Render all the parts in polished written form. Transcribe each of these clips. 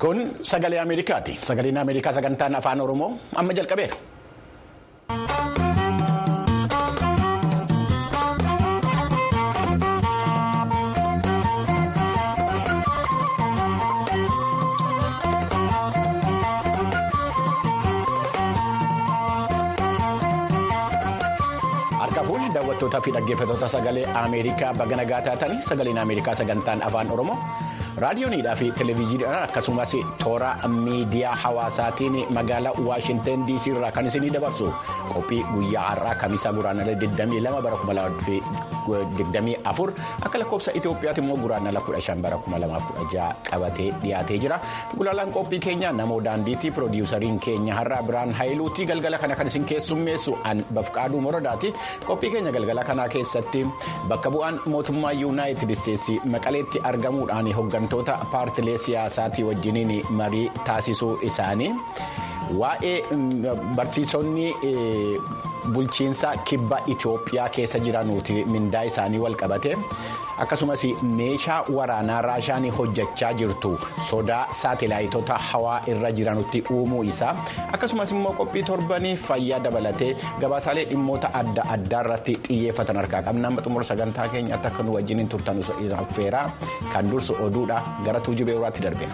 Kun sagalee Ameerikaati. Sagaleen Ameerikaa sagantaan afaan Oromoo amma jalqabeera. Daawwattootaa fi dhaggeeffattoota sagalee Ameerikaa baga nagaa taatanii sagaleen Ameerikaa sagantaan afaan Oromoo raadiyoonidhaa fi televezyiiniidhaan akkasumas toora miidiyaa hawaasaatiin magaalaa Waashinten DC irraa kan isinii dabarsu qophii guyyaa har'aa kamisaa guraandhala 22 bara 2024 akka lakkoofsa Itoophiyaatti immoo guraandhala 15 bara 2016 qabatee dhiyaatee jira. Gulaalaan qophii keenya namoo daandiitii piroodiwusariin keenya har'aa Biraan Haayiluutii galgala kana kan isin keessummeessu Bafqaaduu Morodaati. Qophii keenya galgala kanaa keessatti bakka bu'aan mootummaa Yuunaayitid Isteetsi Maqaleetti argamuudhaan hooggantoota paartilee siyaasaatii wajjiniin marii taasisuu isaanii waa'ee barsiisonni bulchiinsa kibba Itoophiyaa keessa jiranuuti mindaa isaanii wal qabate akkasumas meeshaa waraanaa Raashaan hojjechaa jirtu sodaa saatelaayitoota hawaa irra jiranutti uumuu isaa akkasumas immoo qophii torbanii fayyaa dabalatee gabaasaalee dhimmoota adda addaa irratti xiyyeeffatan harkaa qabna. Amma xumura sagantaa keenyaatti akka nu wajjiniin turtan affeeraa kan dursu oduudha gara tuujubee uraatti darbina.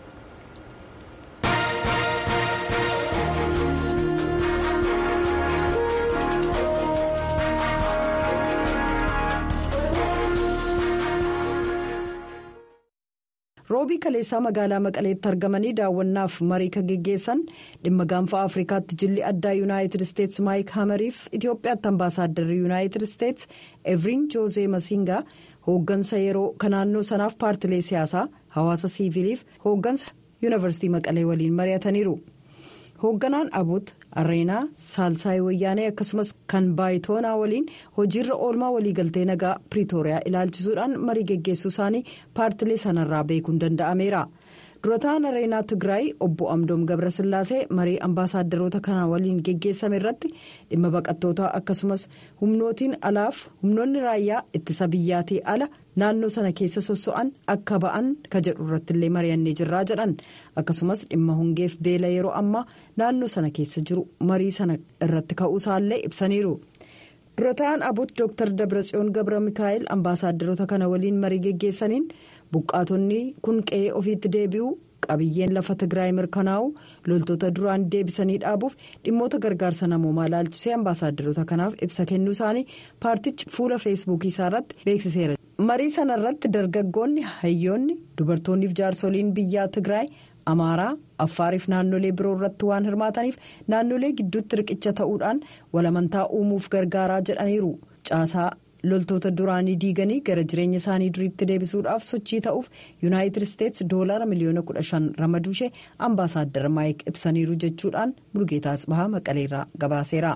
roobii kaleessaa magaalaa maqaleetti argamanii daawwannaaf marii kan geggeessan dhimma gaanfa afrikaatti jilli addaa yuunaayitid isteetsi maayik hamariif itiyoophiyaatti ambaasaadarri yuunaayitid isteetsi evriin joozee masingaa hooggansa yeroo naannoo sanaaf paartilee siyaasaa hawaasa siiviliif hooggansa yuunivarsiitii maqalee waliin mari'ataniiru. hoogganaan abut areenaa saalsaayii wayyaanee akkasumas kan baayitoonaa waliin hojiirra oolmaa waliigaltee nagaa piriitooriyaa ilaalchisuudhaan marii geggeessuu isaanii paartilee sanarraa beekuun danda'ameera. durataan areenaa tigraay obbo amdoom gabrasillaasee marii ambaasaadarroota kanaa waliin geggeessame irratti dhimma baqattootaa akkasumas humnootiin alaaf humnoonni raayyaa ittisa biyyaatii ala naannoo sana keessa sosso'an akka ba'an ka jedhu irratti illee mari'annee jirraa jedhan akkasumas dhimma hongeef beela yeroo ammaa naannoo sana keessa jiru marii sana irratti ka'uusaallee ibsaniiru. durataan abut Dr. Dabratsiyoon Gabra Mikaa'el ambaasaadarroota kana waliin marii geggeessaniin buqqaatonni kun qe'ee ofiitti deebi'uu qabiyyeen lafa Tigraay mirkanaa'u loltoota duraan deebisanii dhaabuuf dhimmoota gargaarsa namoomaa ilaalchisee ambaasaadarroota kanaaf ibsa kennuu isaanii paartichi fuula feesbuukii isaa irratti beeksiseera. marii sana irratti dargaggoonni hayyoonni dubartoonniif jaarsoliin biyyaa Tigraay Amaaraa Affaariif naannolee biroo irratti waan hirmaataniif naannolee gidduutti riqicha ta'uudhaan walamantaa uumuuf gargaaraa jedhaniiru. caasaa loltoota duraanii diiganii gara jireenya isaanii duriitti deebisuudhaaf sochii ta'uuf yuunaayitid isteetsi $15 miliyoona ramaduushee ambaasaaddar maayik ibsaniiru jechuudhaan Mulgeetaa Asbahaa Maqaleerraa gabaaseera.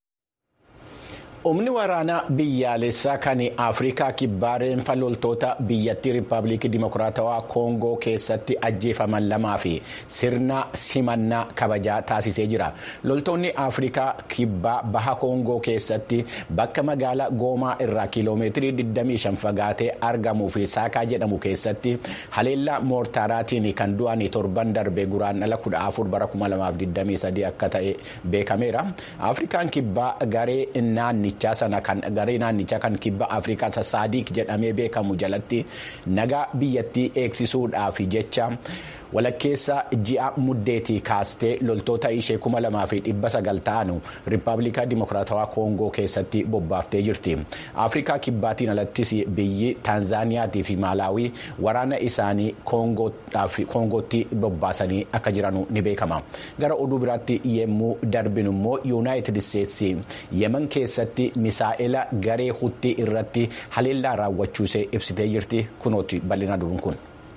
Humni waraanaa biyyaalessaa kan Afrikaa kibbaa reenfa loltoota biyyattii Riippaabilikii Dimokiraatawaa Koongoo keessatti ajjeefaman lamaa fi sirna simannaa kabajaa taasisee jira. Loltoonni Afrikaa kibbaa baha Koongoo keessatti bakka magaalaa Goomaa irraa kiiloomeetirii 25 fagaatee argamuu fi Saakaa jedhamu keessatti haleellaa moortaaraatiin kan du'an torban darbe guraandhala 14 bara 2023 akka ta'e beekameera. Afrikaan kibbaa garee garee naannichaa kan kibba Afrikaa Saadiq jedhamee beekamu jalatti nagaa biyyattii eegsisuudhaaf jecha walakkeessa ji'a muddeetii kaastee loltoota ishee 2,900 ta'anu Riippaabilikaa Dimokiraatawaa Koongoo keessatti bobbaaftee jirti. Afrikaa kibbaatiin alattis biyyi Taanzaaniyaatii fi Maalaawii waraana isaanii Koongootti bobbaasanii akka jiranu ni beekama. Gara oduu biraatti yemmuu darbinu immoo yuunaayitid isteetsi yemen keessatti misaa'ela garee Hutii irratti haleellaa raawwachuusee ibsitee jirti. Kunooti bal'ina duruun kun.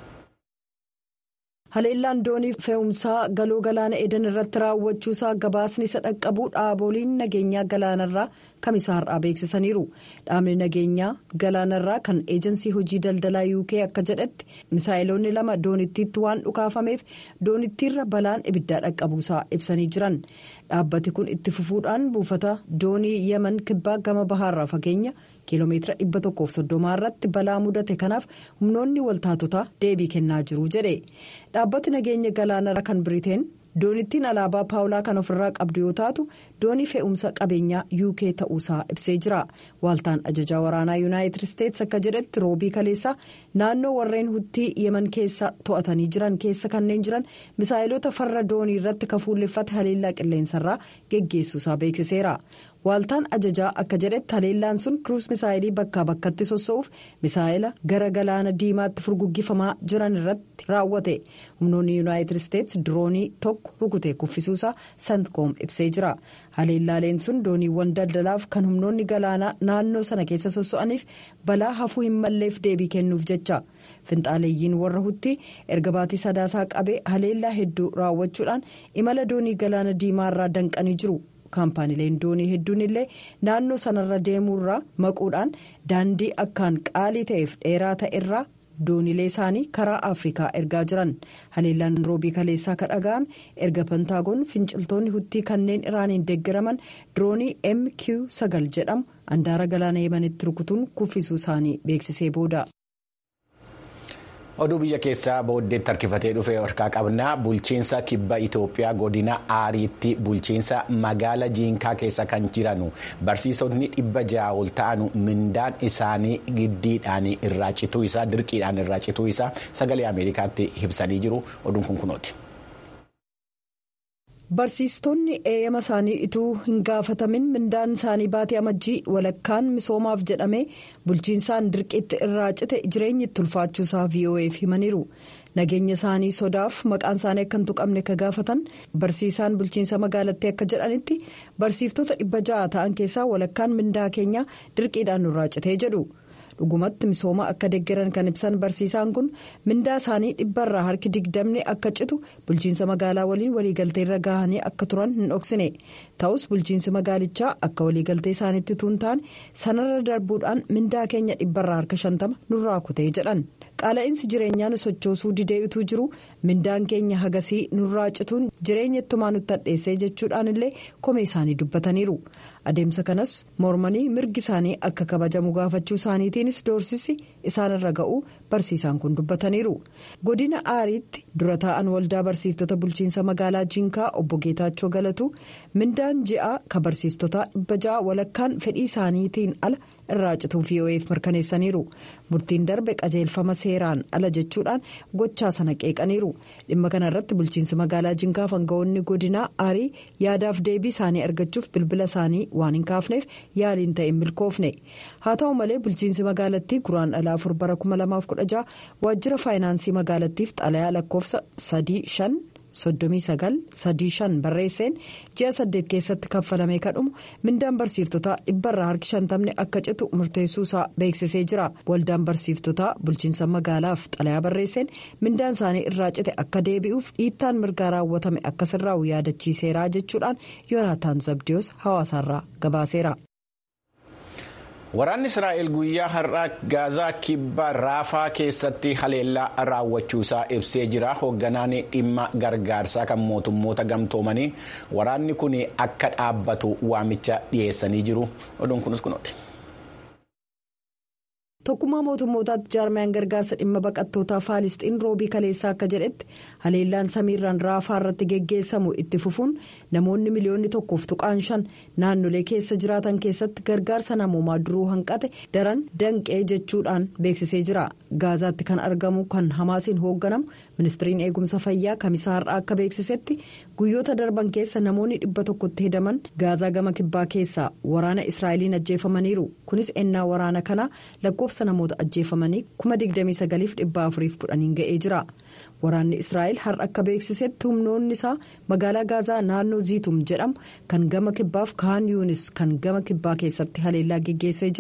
haleellaan doonii fe'umsaa galoo galaana edan irratti raawwachuusaa gabaasni isa dhaqqabuu dhaaboliin nageenyaa galaanarraa kamisaa har'aa beeksisaniiru. Dhaabni nageenyaa galaanarraa kan eejansii hojii daldalaa UK akka jedhetti misaayiloonni 2 doonittiitti waan dhukaafameef doonittiirra balaan ibiddaa dhaqqabuusaa ibsanii jiran. Dhaabbati kun itti fufuudhaan buufata doonii Yemen kibbaa gama bahaarraa fageenya kiiloomeetira 130 irratti balaa mudate kanaaf humnoonni waltaatotaa deebii kennaa jiru jedhe. Dhaabbati nageenya galaanarraa kan Biriteen doonittiin alaabaa paawulaa kan ofirraa qabdu yoo taatu doonii fe'umsa qabeenyaa UK ta'uusaa ibsee jira. Waaltaan ajajaa waraanaa Yuunaayitid Isteets akka jedhetti roobii kaleessaa naannoo warreen huttii Yemen keessa to'atanii jiran keessa kanneen jiran misaayilota farra doonii irratti kafuulleffate haleellaa qilleensarraa geggeessuusaa beeksiseera. Waaltaan ajajaa akka jedhetti haleellaan sun kiruus misaayilii bakkaa bakkatti sossa'uuf misaayila gara galaana diimaatti furguggifamaa jiran irratti raawwate. Humnoonni Yuunaayitid Isteets diroonii tokko rukutee kuffisuusaa Santkoom ibsee jira. Haleellaaleen sun dooniiwwan daldalaaf kan humnoonni galaanaa naannoo sana keessa sossa'aniif balaa hafuu hin malleef deebii kennuuf jecha. Finxaaleeyyiin warra hutti erga baatii sadaasaa qabee haleellaa hedduu raawwachuudhaan imala doonii galaana diimaarraa danqanii jiru. Kaampaaniileen doonii hedduun illee naannoo sanarra deemuurraa maquudhaan daandii akkaan qaalii ta'eef dheeraa ta'erraa dooniilee isaanii karaa Afrikaa ergaa jiran. Haleellaan roobii kaleessaa kan dhaga'ame erga Pentaagoon finciltoonni huttii kanneen Iraaniin deeggaraman diroonii MQ-9 jedhamu handaara galaana Yemenitti rukutuun kuffisuu isaanii beeksisee booda. Oduu biyya keessaa booddeetti harkifatee dhufe harkaa qabna. Bulchiinsa kibba Itoophiyaa godina Aariitti bulchiinsa magaala Jiinkaa keessa kan jiranu barsiisonni 600 ol ta'anu mindaan isaanii giddiidhaan irraa cituu isaa dirqiidhaan irraa cituu isaa sagalee Ameerikaatti ibsanii jiru. Oduun kun kunooti. Barsiistonni eeyyama isaanii ituu hin gaafatamin mindaan isaanii baatee amajjii walakkaan misoomaaf jedhamee bulchiinsaan dirqiitti irraa cite jireenyi itti ulfaachuusaa VOA'f himaniiru. Nageenya isaanii sodaaf maqaan isaanii akka hin tuqamne ka gaafatan barsiisaan bulchiinsa magaalattii akka jedhanitti barsiiftota 600 ta'an keessaa walakkaan mindaa keenya dirqiidhaan nurraa citee jedhu. Dhugumatti misooma akka deeggaran kan ibsan barsiisaan kun mindaa isaanii 100 harki 20 akka citu bulchiinsa magaalaa waliin waliigaltee irra gahanii akka turan hin dhoksine. Ta'us bulchiinsi magaalichaa akka waliigaltee isaaniitti tuun ta'an sanarra darbuudhaan mindaa keenya 100 harka 50 nurraa kutee jedhan. Qaala'insi jireenyaan sochoosuu didee utuu jiru mindaan keenya hagasii nurraa cituun jireenya ittumaa nutti hadheessee jechuudhaan illee komee isaanii dubbataniiru. Adeemsa kanas mormanii mirgi isaanii akka kabajamu gaafachuu isaaniitiinis doorsisi isaanirra ga'uu barsiisaan kun dubbataniiru. Godina Aariitti dura taa'an waldaa barsiiftota bulchiinsa magaalaa Jiinkaa obbo Geetaachoo Galatu mindaan ji'aa ka barsiistota 600 walakkaan fedhii isaaniitiin ala irraa cituu VOA'f mirkaneessaniiru. Murtiin darbe qajeelfama seeraan ala jechuudhaan gochaa sana qeeqaniiru. Dhimma kana irratti bulchiinsi magaalaa Jiinkaa aangawoonni godinaa Aarii yaadaaf deebii isaanii argachuuf bilbila isaanii waan hin kaafneef yaaliin ta'e hin milkoofne. Haa ta'u malee bulchiinsi magaalattii Guraandhala 4 bara 2016 waajjira faayinaansii magaalattiif xalayaa lakkoofsa 353935 barreesseen ji'a 8 keessatti kaffalamee kadhumu mindaan barsiiftotaa 100 harki 50 akka citu murteessuusaa beeksisee jira. Waldaan barsiiftotaa bulchiinsa magaalaaf xalayaa barreesseen mindaan isaanii irraa cite akka deebi'uuf dhiittaan mirgaa raawwatame akka sirraa'u yaadachiiseera jechuudhaan Yoonaataan Zabdiyoos hawaasaarraa gabaaseera. Waraanni Israa'el guyyaa har'aa Gaazaa kibba Raafaa keessatti haleellaa raawwachuusaa ibsee jira. Hoogganaan dhimma gargaarsaa kan mootummoota gamtoomanii waraanni kun akka dhaabbatu waamicha dhiyeessanii jiru. Oduun kunis kunooti. Tokkummaa mootummootaatti jaarmayaan gargaarsa dhimma baqattootaa Faalisxiin roobii kaleessaa akka jedhetti haleellaan samiirraan Raafaa irratti geggeessamu itti fufuun namoonni miliyoonni 1.5 naannolee keessa jiraatan keessatti gargaarsa namoomaa duruu hanqate daran danqee jechuudhaan beeksisee jira. Gaazaatti kan argamu kan Hamaasiin hoogganamu ministiriin eegumsa fayyaa kamisaa har'aa akka beeksisetti guyyoota darban keessa namoonni 100tti hedaman Gaazaa gama kibbaa keessaa waraana Israa'eliin ajjeefamaniiru. Kunis ennaa waraana kanaa lakkoofsa namoota ajjeefamanii 29,410 ga'ee jira. Waraanni Israa'el har'a akka beeksisetti humnoonni isaa magaalaa Gaazaa naannoo Ziitum jedhamu kan gama kibbaaf Kaan Yuunis kan gama kibbaa keessatti haleellaa geggeessee jira.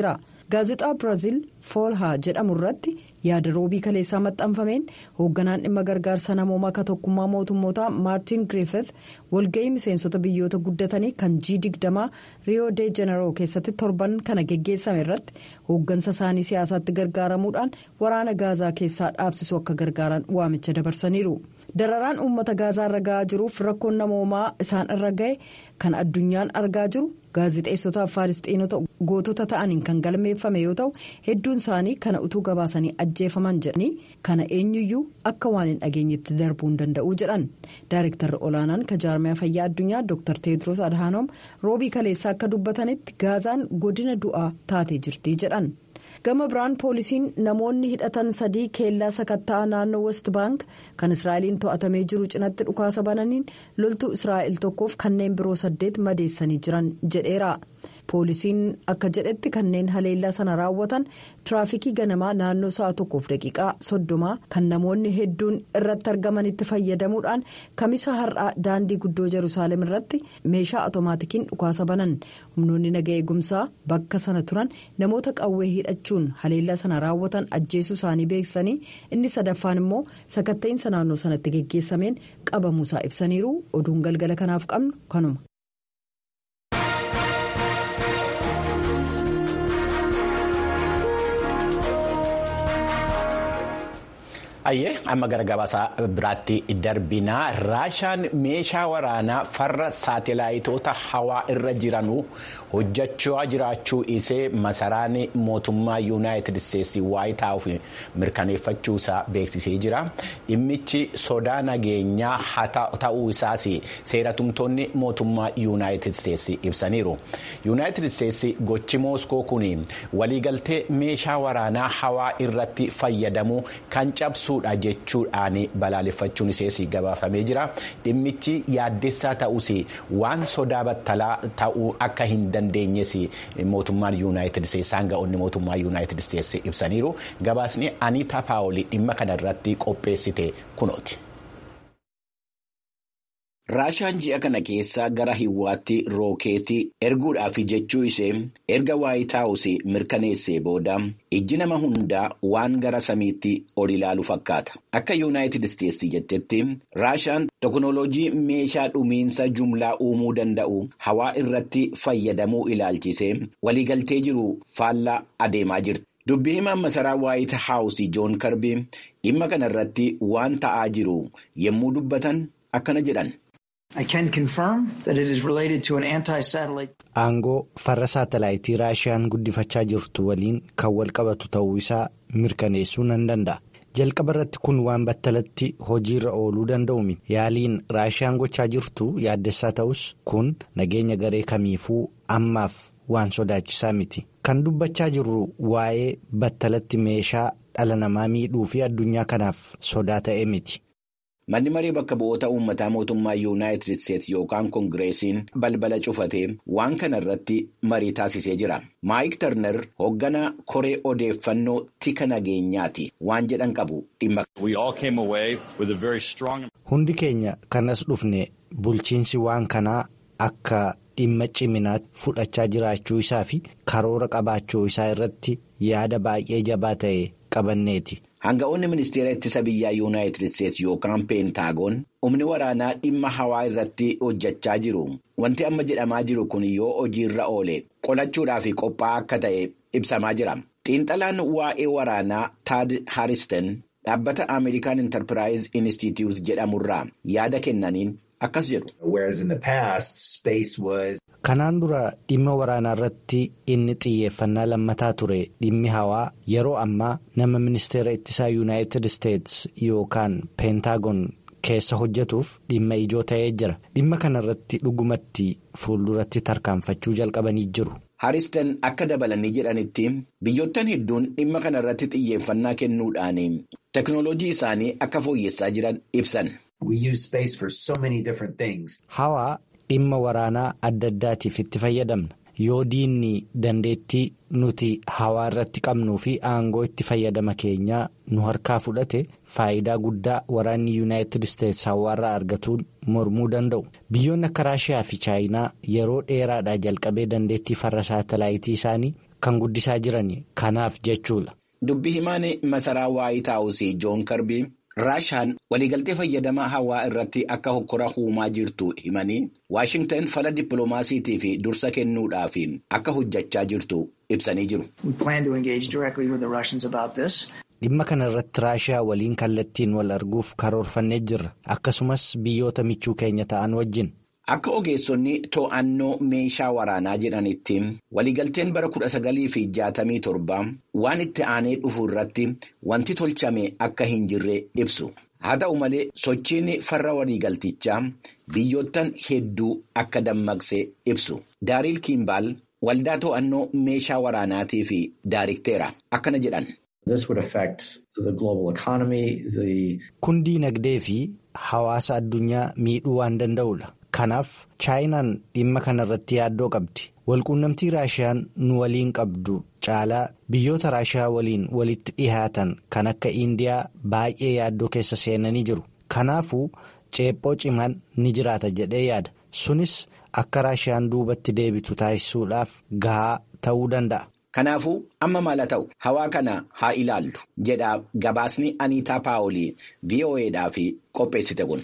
gaazexaa Biraazil Foolhaa jedhamu irratti yaada roobii kaleessaa maxxanfameen hoogganaan dhimma gargaarsa namoomaa ka tokkummaa mootummootaa Maartin Griffith walga'ii miseensota biyyoota guddatanii kan G20 Rio de Janeiro keessatti torban kana geggeessame irratti hooggansa isaanii siyaasaatti gargaaramuudhaan waraana gaazaa keessaa dhaabsisuu akka gargaaran waamicha dabarsaniiru. Dararaan uummata gaazaa irra ga'aa jiruuf rakkoon namoomaa isaan irra ga'e kan addunyaan argaa jiru gaazexeessotaaf faalistiinota gootota ta'aniin kan galmeeffame yoo ta'u hedduun isaanii kana utuu gabaasanii ajjeefaman jedhanii kana eenyuyyuu akka waan hin dhageenyetti darbuu hin danda'u jedhan. Daayirektarri olaanaan jaarmiyaa fayyaa addunyaa Dr. Teedros Adhaanoom roobii kaleessaa akka dubbatanitti gaazaan godina du'aa taatee jirti jedhan. Gama biraan poolisiin namoonni hidhatan 3 keellaa sakatta'aa naannoo West Bank kan Israa'eliin to'atamee jiru cinatti dhukaasa bananiin loltuu Israa'el tokkoof kanneen biroo 8 madeessanii jiran jedheera. Poolisiin akka jedhetti kanneen haleellaa sana raawwatan tiraafikii ganamaa naannoo sa'a 1:30 kan namoonni hedduun irratti argamanitti fayyadamuudhaan kamisa har'aa daandii guddoo Jeruusaalem irratti meeshaa otomaatikiin dhukaasa banan. Humnoonni nagaa eegumsaa bakka sana turan namoota qawwee hidhachuun haleellaa sana raawwatan ajjeesuu isaanii beeksisanii inni sadaffaan immoo sakatta'insa naannoo sanatti geggeessameen qabamuusaa ibsaniiru. Oduun galgala kanaaf qabnu kanuma. Ayyee amma gara gabaasaa biraatti darbinaa Raashaan meeshaa waraanaa farra saatalaayitoota hawaa irra jiranuu hojjechaa jiraachuu isee masaraan mootummaa yuunaayitid isteetsi waayit haawus mirkaneeffachuusaa beeksisee jira. Dhimmichi sodaa nageenyaa ta'uu isaas seeratumtoonni mootummaa yuunaayitid isteetsi ibsaniiru. Yuunaayitid isteetsi gochi mooskoo kun waliigaltee meeshaa waraanaa hawaa irratti fayyadamuu kan cabsu jechuudhaan balaaleffachuun isee gabaafamee jira. Dhimmichi yaaddessaa ta'us waan sodaa battalaa ta'uu akka hin dandeenyes mootummaan yuunaayitid isteetsi hanga'oonni mootummaa yuunaayitid isteetsi ibsaniiru. Gabaasni Aniitaa Paawolii dhimma kana irratti qopheessite kunooti. Raashaan ji'a kana keessa gara Hiwaatti rookeetii erguudhaaf jechuu ishee erga waayit haawus mirkaneessee booda ijji nama hundaa waan gara samiitti ol ilaalu fakkaata. Akka yuunaayitid isteetsi jettetti Raashaan teknooloojii meeshaa dhumiinsa jumlaa uumuu danda'u hawaa irratti fayyadamuu ilaalchisee waliigaltee jiru faallaa adeemaa jirti. Dubbii himaan masaraa waayit haawus Joon Karbii dhimma kana irratti waan ta'aa jiru yommuu dubbatan akkana jedhan. Aangoo farra saatalaayitii Raashiyaan guddifachaa jirtu waliin kan wal qabatu ta'uu isaa mirkaneessuu nan danda'a. Jalqaba irratti kun waan battalatti hojiirra ooluu danda'u miti. Yaaliin Raashiyaan gochaa jirtu yaaddessaa ta'us kun nageenya garee kamiifuu ammaaf waan sodaachisaa miti. Kan dubbachaa jirru waa'ee battalatti meeshaa dhala namaa miidhuu fi addunyaa kanaaf sodaa ta'e miti. Manni marii bakka bu'oota uummataa mootummaa yuunaayitid isteetsi yookaan koongireesiin balbala cufatee waan kana irratti marii taasisee jira. Maayik Tarner hoogganaa koree odeeffannoo tika nageenyaati waan jedhan qabu dhimma. Hundi keenya kanas dhufne bulchiinsi waan kanaa akka dhimma ciminaatti fudhachaa jiraachuu isaa fi karoora qabaachuu isaa irratti yaada baay'ee jabaa ta'e qabanneeti. Hanga'oonni ministeera ittisa biyyaa yuunaayitid isteetsi yookaan peentaagoon humni waraanaa dhimma hawaa irratti hojjechaa jiru. Wanti amma jedhamaa jiru kun yoo hojiirra oole qolachuudhaaf qophaa'aa akka ta'e ibsamaa jira. Xiinxalaan waa'ee waraanaa Tad Haristen dhaabbata American Enterprise Institute jedhamurraa yaada kennaniin akkas jedhu. Kanaan dura dhimma waraanaa irratti inni xiyyeeffannaa lammataa ture dhimmi hawaa yeroo ammaa nama ministeera ittisaa yuunaayitid isteetsi yookaan peentaagoon keessa hojjetuuf dhimma ijoo ta'ee jira. Dhimma kana irratti dhugumatti fuulduratti tarkaanfachuu jalqabanii jiru. Haristen akka dabalanii jedhanitti biyyoottan hedduun dhimma kana irratti xiyyeeffannaa kennuudhaan teknooloojii isaanii akka fooyyessaa jiran ibsan. Hawaa dhimma waraanaa adda addaatiif itti fayyadamna. Yoo diinni dandeettii nuti hawaa irratti qabnuu fi aangoo itti fayyadama keenyaa nu harkaa fudhate faayidaa guddaa waraanni yuunaayitid isteetsi hawaarraa argatuun mormuu danda'u. Biyyoonni akka Raashiyaa fi Chaayinaa yeroo dheeraadhaa jalqabee dandeettii farra saatalaayitii isaanii kan guddisaa jiran kanaaf jechuudha. Dubbi himaan masaraa Waayit Haawusii Joon Karbii Raashaan waliigaltee fayyadamaa hawaa irratti akka hokkora uumaa jirtu himanii Waashingtan fala dippiloomaasiitii fi dursa kennuudhaaf akka hojjechaa jirtu ibsanii jiru. Dhimma kana irratti Raashiyaa waliin kallattiin wal arguuf karoorfannee jirra. Akkasumas biyyoota michuu keenya ta'an wajjin. Akka ogeessonni to'annoo meeshaa waraanaa jedhanitti waliigalteen bara 1967 waan itti aanee dhufu irratti wanti tolchame akka hin jirre ibsu. Haa ta'u malee sochiin farra waliigaltichaa biyyoottan hedduu akka dammaqse ibsu. Daariil Kiimbaal waldaa to'annoo meeshaa waraanaatii fi daarikteera akkana jedhan. Kun diinagdee fi hawaasa addunyaa miidhuu waan danda'udha. Kanaaf chaayinaan dhimma kana irratti yaaddoo qabdi. Walquunnamtii Raashiyaan nu waliin qabdu caalaa biyyoota Raashiyaa waliin walitti dhihaatan kan akka Indiyaa baay'ee yaaddoo keessa seenanii jiru. Kanaafuu ceephoo cimaan ni jiraata jedhee yaada. Sunis akka Raashiyaan duubatti deebitu taasisuudhaaf gahaa ta'uu danda'a. Kanaafuu amma maal haa ta'u hawaa kana haa ilaallu jedha gabaasni Aniitaa Paawolii VOA'dhaaf qopheessite kun.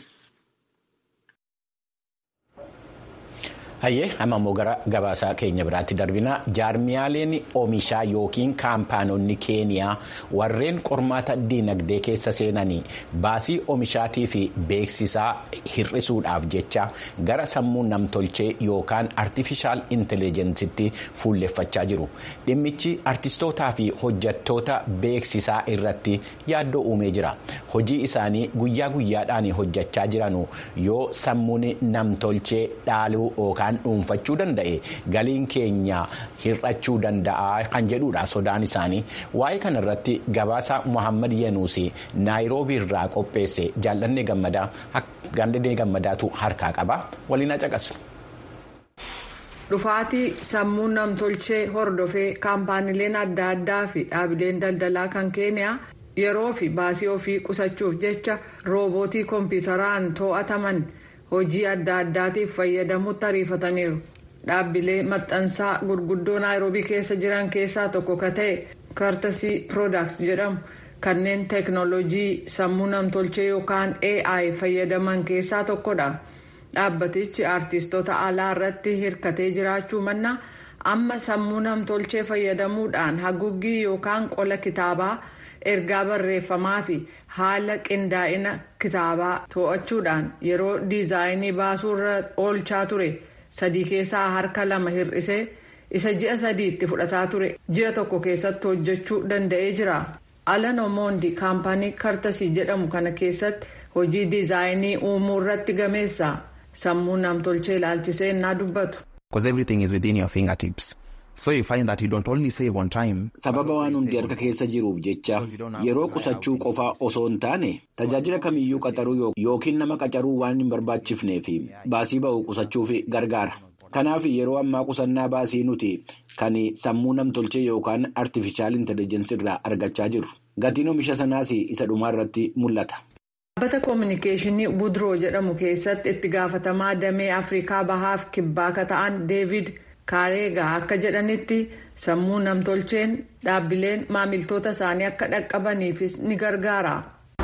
Hayyee amma immoo gara gabaasaa keenya biraatti darbina jaarmiyaaleen oomishaa yookiin kaampaanonni keeniyaa warreen qormaata diinagdee keessa seenanii baasii oomishaatii fi beeksisaa hir'isuudhaaf jecha gara sammuu namtolchee yookaan artifishaal intelejensitti fuulleffachaa jiru. Dhimmichi artistootaa fi hojjettoota beeksisaa irratti yaaddoo uumee jira. Hojii isaanii guyyaa guyyaadhaan hojjechaa jiranu yoo sammuun namtolchee dhaaluu yookaan dhuunfachuu danda'e galiin keenya hir'achuu danda'a kan jedhudha sodaan isaanii. Waa'ee kana irratti gabaasa Muhammad Yenuusi Naayiroobii irraa qopheesse jaallannee gammadaatu harkaa qaba waliin caqasu. Dhufaatii sammuu namtolchee hordofee kaampaaniileen adda addaa fi dhaabileen daldalaa kan keeniyaa yeroo fi baasii ofii qusachuuf jecha roobootii kompiitaraan to'ataman hojii adda addaatiif fayyadamuutti ariifataniiru. Dhaabbilee maxxansaa gurguddoo Naayiroobii keessa jiran keessaa tokko ka ta'e Courtesy Products jedhamu kanneen teeknooloojii sammuu namtolchee yookaan AI fayyadaman keessaa tokkodha. Dhaabbatichi aartistoota alaa irratti hirkatee jiraachuu mannaa amma sammuu namtolchee fayyadamuudhaan haguuggii yookaan qola kitaabaa ergaa barreeffamaa fi haala qindaa'ina kitaabaa to'achuudhaan yeroo diizaayinii baasuurra oolchaa ture 3 keessaa harka 2 hir'isee isa ji'a 3 itti fudhataa ture ji'a 1 keessatti hojjechuu danda'ee jira. Alan Omondi kaampaanii Courtesy jedhamu kana keessatti hojii diizaayinii uumuu irratti gameessa sammuu namtolchee ilaalchisee innaa dubbatu. So you find that you don't only save on time. Sababa waan hundi harka keessa jiruuf jecha yeroo qusachuu qofa osoo hin taane tajaajila kamiyyuu qaxaruu yookiin nama qacaruu waan hin barbaachifnee fi baasii ba'u qusachuuf gargaara. Kanaaf yeroo ammaa qusannaa baasii nuti kan sammuu namtolchee yookaan artifishaal intelejensi irraa argachaa jirru. Gatiin oomisha sanaas isa dhumaa irratti mul'ata. Dhaabbata koominikeeshinii Budroo jedhamu keessatti itti gaafatamaa damee Afrikaa bahaaf kibbaa ka ta'an Deevid Kaareegaa akka jedhanitti sammuu namtolcheen dhaabbileen maamiltoota isaanii akka dhaqqabaniifis ni gargaara.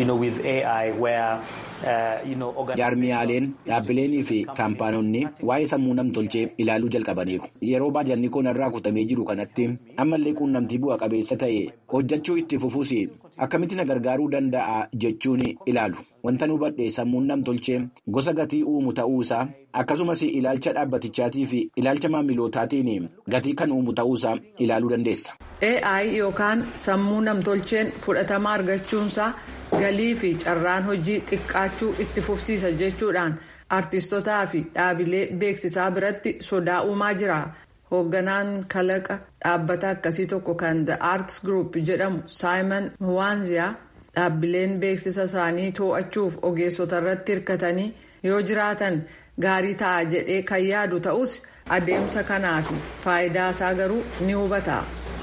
Jaarmiyaaleen dhaabbileenii fi kaampaanonni waa'ee sammuu namtolchee ilaaluu jalqabaniiru. Yeroo baajanni kun irraa kutamee jiru kanatti ammallee quunnamtii bu'a qabeessa ta'e hojjechuu itti fufuus akkamitti na gargaaruu danda'a jechuun ilaalu. Wanta nu hubadhe sammuun namtolchee gosa gatii uumu ta'uusaa akkasumas ilaalcha dhaabbatichaatii fi ilaalcha maamilootaatiin gatii kan uumu ta'uusaa ilaaluu dandeessa. AI yookaan sammuu namtolcheen fudhatama argachuunsaa galii fi carraan hojii xiqqaachuu itti fufsiisa jechuudhaan artistotaa fi dhaabilee beeksisaa biratti sodaa uumaa jira. Hoogganaan kalaqa dhaabbata akkasii tokko kan The Arts Group jedhamu Simon Mwanzia dhaabbileen beeksisa isaanii to'achuuf ogeessota irratti hirkatanii yoo jiraatan gaarii ta'a jedhee kan yaadu ta'us adeemsa kanaaf faayidaa isaa garuu ni hubata.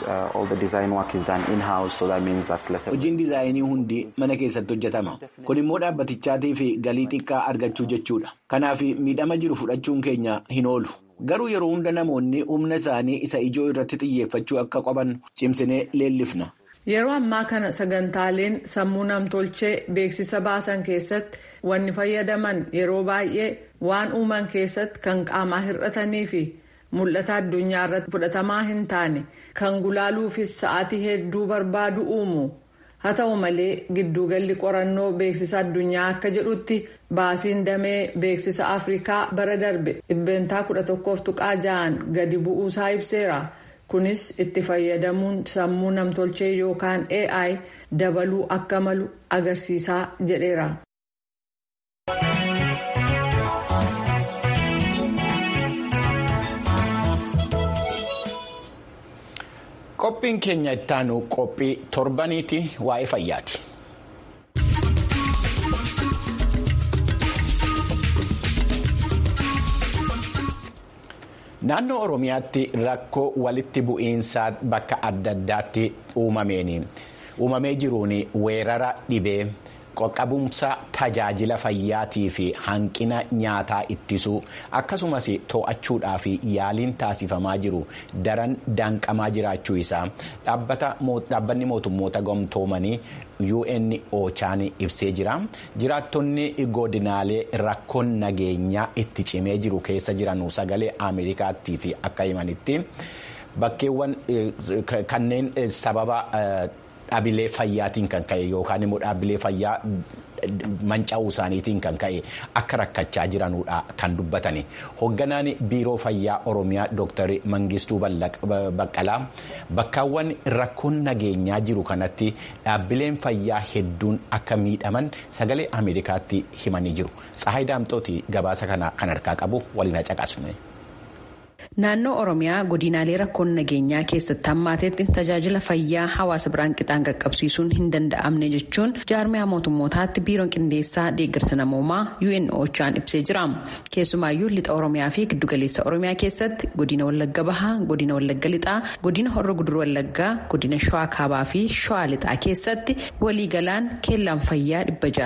Hojiin diizaayinii hundi mana keessatti hojjetama. Kun immoo dhaabbatichaatii fi galii xiqqaa argachuu jechuudha. Kanaaf miidhama jiru fudhachuun keenya hin oolu. Garuu yeroo hunda namoonni humna isaanii isa ijoo irratti xiyyeeffachuu akka qaban cimsinee leellifna. Yeroo ammaa kana sagantaaleen sammuu namtolchee beeksisa baasan keessatti wanni fayyadaman yeroo baay'ee waan uuman keessatti kan qaamaa hir'atanii fi mul'ata addunyaa irratti fudhatamaa hin taane kan gulaaluufis sa'aatii hedduu barbaadu uumu. Haa ta'u malee gidduugalli qorannoo beeksisa addunyaa akka jedhutti baasiin damee beeksisa Afrikaa bara darbe 11.6% gadi bu'uusaa ibseera. Kunis itti fayyadamuun sammuu namtolchee yookaan AI dabaluu akka malu agarsiisaa jedheera. Qophiin keenya ittaanu qophii torbaniiti waa'ee fayyaati. Naannoo Oromiyaatti rakkoo walitti bu'iinsaa bakka adda addaatti uumamee jiruun weerara dhibee qaqqabumsa tajaajila fayyaatii fi hanqina nyaataa ittisuu akkasumas to'achuudhaaf yaaliin taasifamaa jiru daran danqamaa jiraachuu isaa dhaabbanni mootummoota gamtoomanii UN Ochaan ibsee jira. Jiraattonni godinaalee rakkoon nageenyaa itti cimee jiru keessa jiran sagalee Ameerikaatti fi akka himanitti bakkeewwan kanneen sababa dhaabilee fayyaatiin kan ka'e yookaan immoo dhaabilee fayyaa manca'uu isaaniitiin kan ka'e akka rakkachaa jiranudha kan dubbatani. Hoogganaan biiroo fayyaa Oromiyaa Dr. Mangistuu Baqqalaa bakkaawwan rakkoon nageenyaa jiru kanatti dhaabbileen fayyaa hedduun akka miidhaman sagalee Ameerikaatti himanii jiru. Tsahaay Daamxooti gabaasa kana kan harkaa qabu waliin caqasne. Naannoo Oromiyaa godinaalee rakkoon nageenyaa keessatti hammaatetti tajaajila fayyaa hawaasa biraan qixaan qaqqabsiisuun hin danda'amne jechuun jaarmiyaa mootummootaatti biiroon qindeessaa deeggarsa namoomaa UN Ochaan ibsee jira. Keessumaayyuu lixa Oromiyaa fi giddugaleessa Oromiyaa keessatti godina Wallagga Bahaa, godina Wallagga Lixaa, godina Horra Gudur Wallaggaa, godina Shawaa Kaabaa fi Shawaa Lixaa keessatti waliigalaan keellaan fayyaa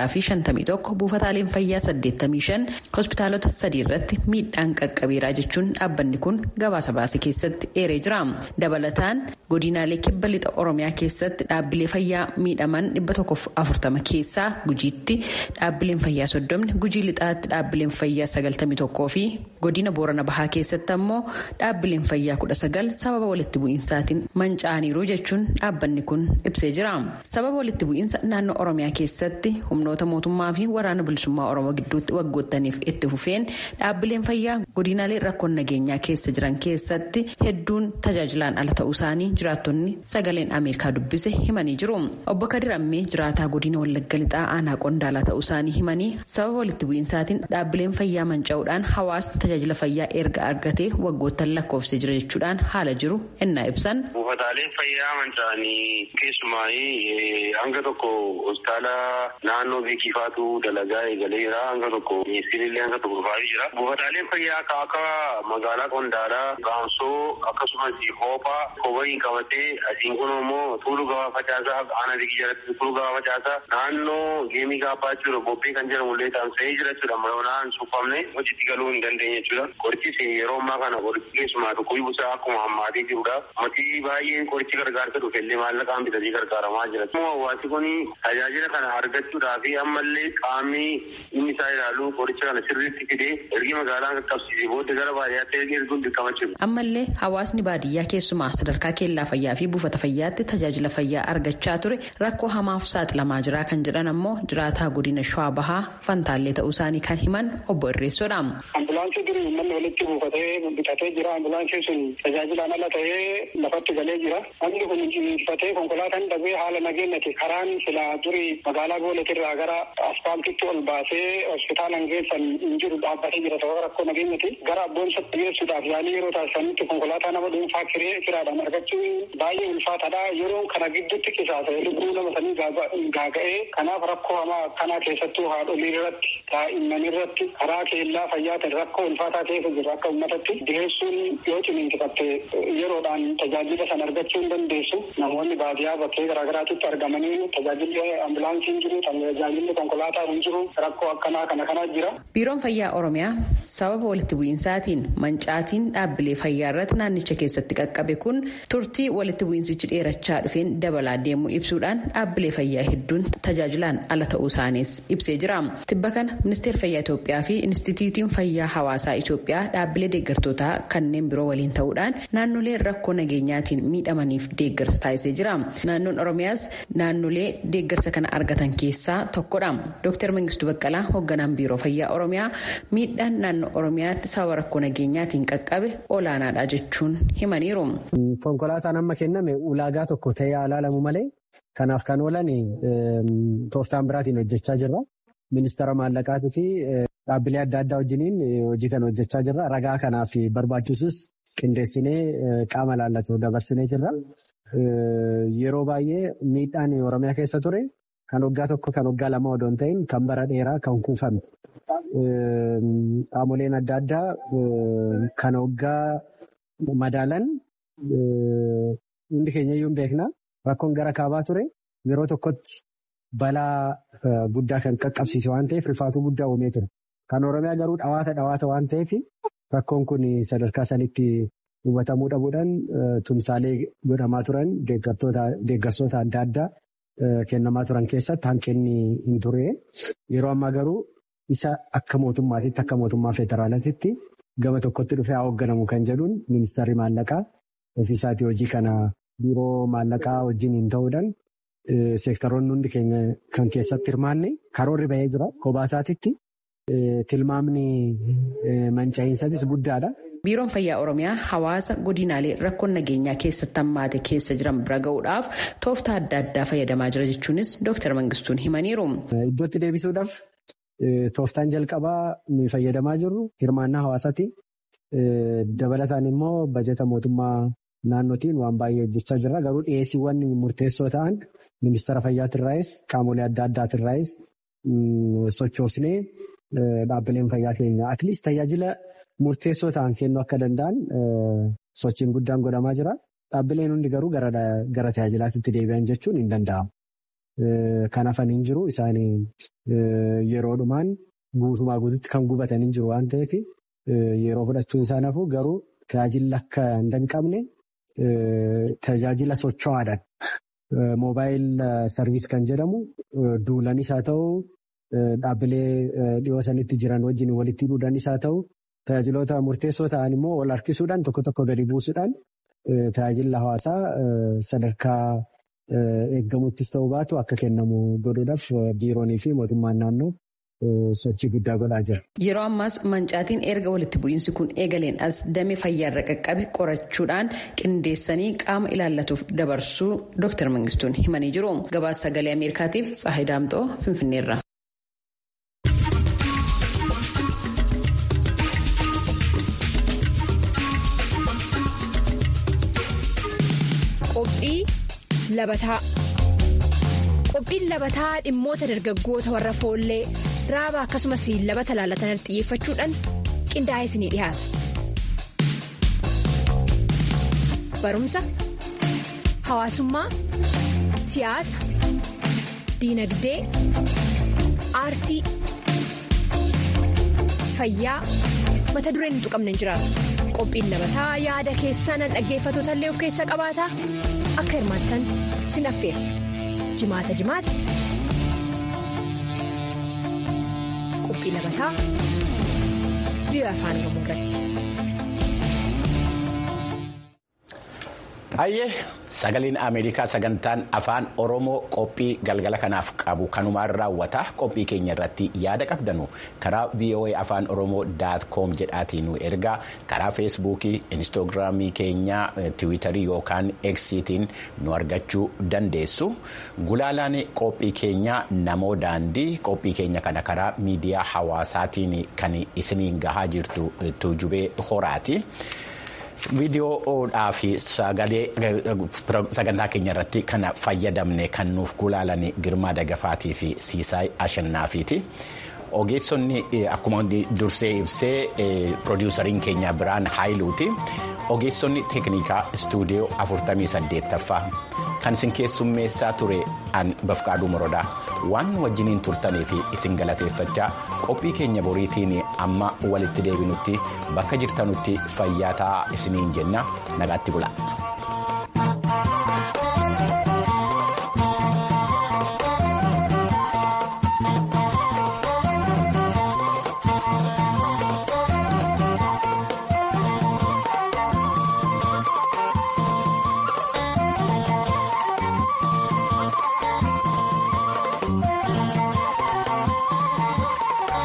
651, buufataaleen fayyaa 85, hospitaalota 3 irratti miidhaan qaqqabeeraa jechuun dhaabbanni kun gabaasa baase keessatti eeree jira. Dabalataan godinaalee kibba lixa Oromiyaa keessatti dhaabbilee fayyaa miidhaman 140 keessaa Gujiitti dhaabbileen fayyaa 30, Gujii Lixaatti dhaabbileen fayyaa 91 fi godina Boorana Bahaa keessatti ammoo dhaabbileen fayyaa 19 sababa walitti bu'iinsaatiin manca'aniiru jechuun dhaabbanni kun ibsee jira. Sababa walitti bu'iinsa naannoo Oromiyaa keessatti humnoota mootummaa fi waraana bilisummaa Oromoo gidduutti waggootaniif itti fufeen dhaabbileen fayyaa godinaalee rakkoon nageenyaa keessa jiran keessatti hedduun tajaajilaan ala ta'uu isaanii jiraattonni sagaleen Ameerikaa dubbise himanii jiru. Obbo Kadir Ammee jiraataa godina Wallagga Lixaa aanaa Qondaalaa ta'uu isaanii himanii sababa walitti bu'iinsaatiin dhaabbileen fayyaa manca'uudhaan hawaasni tajaajila fayyaa erga argatee waggoottan lakkoofsee jira jechuudhaan haala jiru ennaa ibsan. Buufataaleen fayyaa manca'anii keessumaa hanga tokko hospitaala naannoo Beekifaatu dalagaa eegaleera, hanga tokko ministeerillee hanga tokko dhufaa jira. Buufataaleen fayyaa akka magaalaa Qondaalaa, Gaamsoo akkasumas Hoophaa kobayii qabatee asiin kun immoo tuulu gabaa facaasaa aanaa Beekii jalatti tuulu gabaa facaasaa naannoo geemii gaabbaa jechuudha bobbee kan jedhamullee taasisee jira jechuudha. Mayoonaan suuqamne hojiitti galuu hin dandeenye jechuudha. Qorichis yeroo ammaa kana qorichi keessumaa dhukkubni busaa akkuma hammaatee jirudha. Uummatni baay'een qorichi gargaarsa dhufellee maallaqaan bitatee gargaaramaa jira. Hawaasi kun tajaajila kana argachuudhaaf ammallee qaamni inni isaa ilaalu qoricha kana sirriitti fidee ergi magaalaan qaqqabsiisee booda gara baadiyyaatti erguun dirqama jiru. Ammallee hawaasni baadiyyaa keessumaa sadarkaa keellaa fayyaa fi buufata fayyaatti tajaajila fayyaa argachaa ture rakkoo hamaaf saaxilamaa jira kan jedhan ammoo jiraataa godina Shawaa Bahaa Fantaallee ta'uu isaanii kan himan obbo Irreessoodha. Ambulaansii durii uummanni walitti buufatee bitatee jira. Ambulaansiin sun tajaajilaan ala ta'ee lafatti galee jira. Namni kun injifatee konkolaataan dhabee haala nageenyati karaan sila durii magaalaa Gooletirraa gara asfaaltitti ol baasee hospitaalaan geessan hin jiru dhaabbatee jira sababa rakkoo nageenyati gara abboonsatti geessuudhaaf yaalii yeroo taasisanitti konkolaataa nama dhuunfaa kiraadhaan argachuun baay'ee ulfaataadha. Yeroo kana gidduutti qisaasa'e lubbuu nama sanii gaaga'ee kanaaf rakkoo hamaa akkanaa keessattuu haadholii irratti daa'imman irratti karaa keellaa fayyaatiin rakkoo ulfaataa keessa jiru akka uummatatti dhiheessuun yoo ciniinsifatte yeroodhaan tajaajila sana argachuu hin dandeessu. Namoonni baadiyyaa bakkee garaagaraatitti argamanii tajaajilli ambulaansii hin jiru, tajaajilli konkolaataa hin jiru, rakkoo akkanaa kana jira. Biiroon Fayyaa Oromiyaa sababa walitti bu'iinsaatiin mancaatiin dhumaatiin dhaabbilee fayyaa irratti naannicha keessatti qaqqabe kun turtii walitti bu'iinsichi dheerachaa dhufeen dabalaa deemuu ibsuudhaan dhaabbilee fayyaa hedduun tajaajilaan ala ta'uu isaaniis ibsee jira. Tibba kana ministeerri fayyaa Itoophiyaa fi Inistituutiin Fayyaa Hawaasaa Itoophiyaa dhaabbilee deeggartootaa kanneen biroo waliin ta'uudhaan naannolee rakkoo nageenyaatiin miidhamaniif deeggarsa taasisee jira. Naannoon Oromiyaas naannolee deeggarsa kana argatan keessaa tokkodha. Dr. Mangistuu Baqqalaa hoogganaan biiroo fayyaa Oromiyaa miidhaan naannoo Oromiyaatti sababa rakkoo nageenyaatiin qaqqabe olaanaadha jechuun himaniiru. Konkolaataan amma kenname ulaagaa tokko ta'ee ilaalamu malee kanaaf kan oolan tooftaan biraatiin hojjechaa jirra. Ministeera maallaqaatii fi dhaabbilee adda addaa wajjiniin hojii kana hojjechaa jirra. Ragaa kanaaf barbaachisus qindeessinee qaama laallatu dabarsinee jirra. Yeroo baay'ee miidhaan Oromiyaa keessa ture kan waggaa tokko kan waggaa lama odoo hin ta'in kan bara dheeraa kan kuufame. Qaamoleen adda addaa kan waggaa madaalan hundi keenya iyyuu beekna. Rakkoon gara kaabaa ture yeroo tokkotti balaa guddaa kan qaqqabsiise waan ta'eef rifaatuu guddaa uumee ture. Kan Oromiyaa garuu dhawaata waan ta'eef rakkoon kun sadarkaa sanitti hubatamuu dhabuudhaan tumsaalee godhamaa turan deeggarsoota adda addaa kennamaa turan keessatti hanqinni hin turre. Yeroo ammaa garuu isa akka mootummaatitti akka mootummaa federaalaatitti gama tokkotti dhufee haa hoogganamu kan jedhuun ministeerri maallaqaa ofiisaatii hojii kana biiroo maallaqaa wajjin hin ta'uudhaan seektaroonni hundi keenya kan keessatti hirmaanne karoorri bahee jira. Kobaasaatitti tilmaamni manca'iinsatis guddaadha. Biiroon Fayyaa Oromiyaa hawaasa godinaalee rakkoon nageenyaa keessatti hammaate keessa jiran bira ga'uudhaaf tooftaa adda addaa fayyadamaa jira jechuunis Dr. Mangistuun himaniiru. Iddootti deebisuudhaaf tooftaan jalqabaa nuyi fayyadamaa jirru hirmaannaa hawaasaati. Dabalataan immoo bajeta mootummaa naannootiin waan baay'ee hojjechaa jirra. Garuu dhiyeessiiwwan murteessoo ta'an ministeera fayyaatirraayis qaamolee adda addaatirraayis sochoosnee dhaabbileen fayyaa keenya atleast tajaajila murteessoo ta'an kennuu akka danda'an sochiin guddaan godhamaa jira. Dhaabbileen hundi garuu gara tajaajilaatti deebi'an jechuun hin danda'amu. Kan hafan hin jiru isaan yeroodhumaan guutumaa guututti kan gubatan hin jiru waan ta'eef yeroo fudhachuun isaan hafu garuu tajaajilli akka hin danqabne tajaajila socho'aadhaan moobaayil sarviis kan jedhamu duulanis haa ta'u dhaabbilee dhiyoo sanitti jiran wajjin walitti hidhuudhaanis haa ta'u tajaajiloota murteessoo ta'an immoo wal harkisuudhaan tokko tokko gadi buusuudhaan tajaajila hawaasaa sadarkaa eeggamuttis ta'uu baatu akka kennamu godhuudhaaf biiroonii fi mootummaan naannoo sochii guddaa godhaa jira. Yeroo ammaas mancaatiin erga walitti bu'iinsi kun eegaleen as damee fayyaarra qaqqabe qorachuudhaan qindeessanii qaama ilaallatuuf dabarsuu Dr. Mangistuun himanii jiru. Gabaasa sagalee Ameerikaatiif Tsahayi Daamxoo Finfinneerra. Qophiin labataa dhimmoota dargaggoota warra foollee raaba akkasumas labata laalatan xiyyeeffachuudhaan qindaa'ee isinii dhiyaata. Barumsa, hawaasummaa, siyaasa, diinagdee, aartii, fayyaa mata dureen hin tuqamne hin jiraatu. Qophiin labataa yaada keessaan dhaggeeffattoota illee of keessa qabaata. Akka hirmaattan sin affeera. Jimaata qophii labataa biyya afaan Oromoo irratti. Ayyee sagaleen Ameerikaa sagantaan afaan Oromoo qophii galgala kanaaf qabu kanumaan raawwata. Qophii keenya irratti yaada qabdanu karaa VOA afaan Oromoo.com jedhaatiin nu ergaa karaa feesbuukii, instaagiraamii keenya, tiwiitarii yookaan eksiitiin nu argachuu dandeessu. Gulaalaan qophii keenya namoo daandii qophii keenya kana karaa miidiyaa hawaasaatiin kan isiniin gahaa jirtu Tuujubee Horaati. Viidiyoodhaa fi sagantaa keenya irratti kana fayyadamne kan nuuf gulaalan Girmaa Dagafaatii fi Siisaay Ashannaafiiti. Ogeessonni akkuma dursee ibsee piroodiwusariin keenya Biraan Haayiluuti. Ogeessonni teeknikaa istuudiyoo 48ffaa kan isin keessummeessaa ture an Bafqaaduu Morodaa waan wajjiniin turtanii fi isin galateeffachaa qophii keenya boriitiin amma walitti deebinutti bakka jirtanutti fayyaa ta'aa isiniin jenna nagaatti bula.